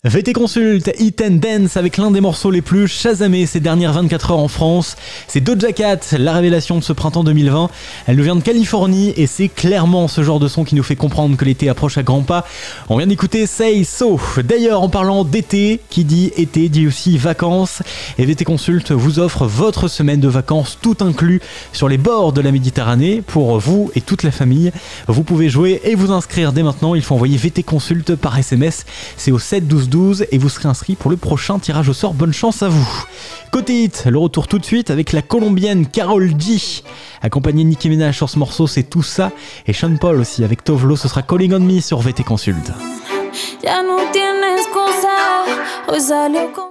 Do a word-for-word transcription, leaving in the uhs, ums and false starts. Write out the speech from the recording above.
V T Consult, Hit and Dance avec l'un des morceaux les plus chasamés ces dernières vingt-quatre heures en France. C'est Doja Cat, la révélation de ce printemps deux mille vingt. Elle nous vient de Californie et c'est clairement ce genre de son qui nous fait comprendre que l'été approche à grands pas. On vient d'écouter Say So. D'ailleurs, en parlant d'été, qui dit été dit aussi vacances. Et V T Consult vous offre votre semaine de vacances tout inclus sur les bords de la Méditerranée pour vous et toute la famille. Vous pouvez jouer et vous inscrire dès maintenant. Il faut envoyer V T Consult par S M S. C'est au sept douze douze et vous serez inscrit pour le prochain tirage au sort. Bonne chance à vous. Côté hit, le retour tout de suite avec la colombienne Karol G. Accompagnée de Nicki Minaj sur ce morceau, c'est Tout ça. Et Sean Paul aussi avec Tovlo, ce sera Calling on Me sur V T Consult.